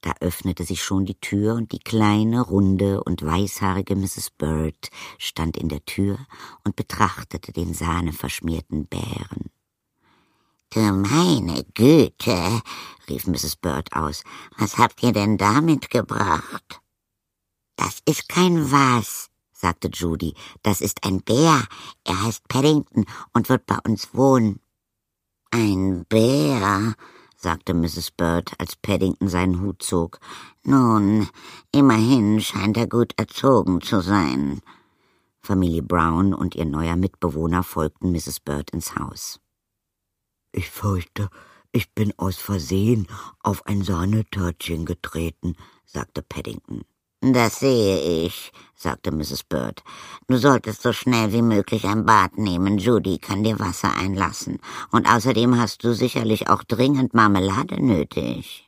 Da öffnete sich schon die Tür und die kleine, runde und weißhaarige Mrs. Bird stand in der Tür und betrachtete den sahneverschmierten Bären. »Du meine Güte«, rief Mrs. Bird aus, »was habt ihr denn da mitgebracht?« »Das ist kein Was«, sagte Judy, »das ist ein Bär. Er heißt Paddington und wird bei uns wohnen.« »Ein Bär«, sagte Mrs. Bird, als Paddington seinen Hut zog. »Nun, immerhin scheint er gut erzogen zu sein.« Familie Brown und ihr neuer Mitbewohner folgten Mrs. Bird ins Haus. »Ich fürchte, ich bin aus Versehen auf ein Sahnetörtchen getreten«, sagte Paddington. »Das sehe ich«, sagte Mrs. Bird. »Du solltest so schnell wie möglich ein Bad nehmen. Judy kann dir Wasser einlassen. Und außerdem hast du sicherlich auch dringend Marmelade nötig.«